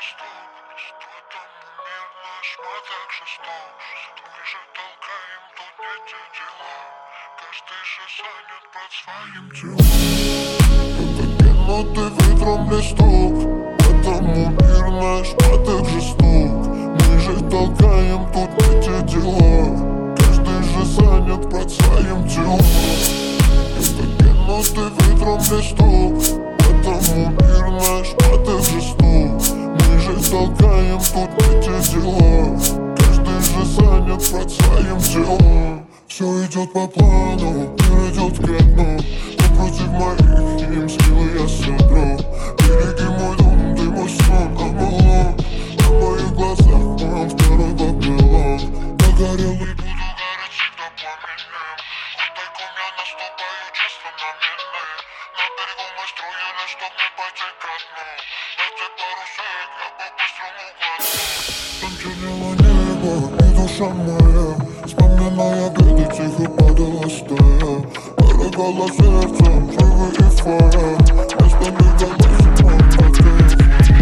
так жесток. Мы же толкаем тут не те дела. Каждый же занят под своим телом. Это кинутый ветром листок, потому мир наш так жесток. Мы же толкаем тут не те дела. Каждый же занят под своим телом. Это кинутый ветром листок, потому мир наш так жесток. Мы же толкаем тут не те дела. Каждый же занят под своим телом. Все идет по плану, мир идет к окну. Но против моих им силы я сотру. Береги мой дом, ты мой сон, Амалон. На моих глазах моем второй Вавилон. Догорел и буду гореть всегда пламенем. Хоть тайком я наступаю часто на мины. На берегу мы строили, чтоб не пойти ко дну. Эти парусик я по-быстрому глотну. Там чернело небо и душа моя. Вспоминая беды, тихо падала стая. Дорогало сердцем, живы и фая. Место легалась, он накрыв.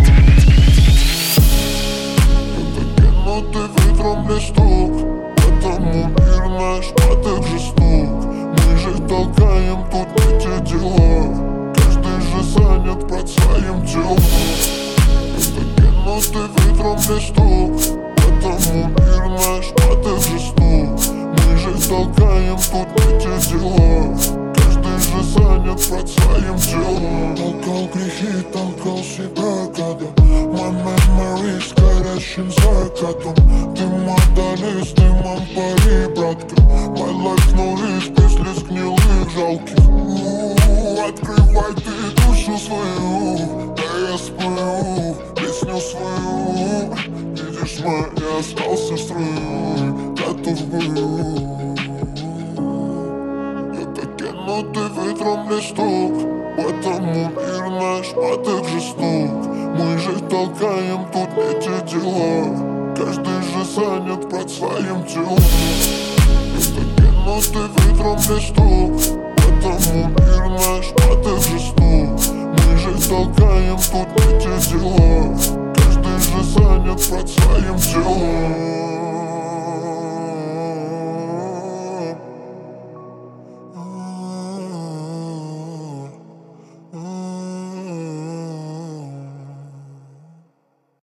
Это кинутый ветром листок, потому мир наш так жесток. Мы же толкаем тут не те дела. Каждый же занят под своим телом. Это кинутый ветром листок, потому мир наш так жесток. Мы же толкаем тут не те дела. Каждый же занят под своим телом. Толкал грехи, толкал себя года. My memories горящим закатом. Ты модалист, ты мампари, братка. My life no риск, без слез гнилых жалких. Открывай ты душу свою, да я спою песню свою. Видишь, я остался строем, готов в бою. Это кинутый ветром листок, потому мир наш так жесток. Мы же толкаем тут не те дела. Каждый же занят под своим телом. Это кинутый ветром листок,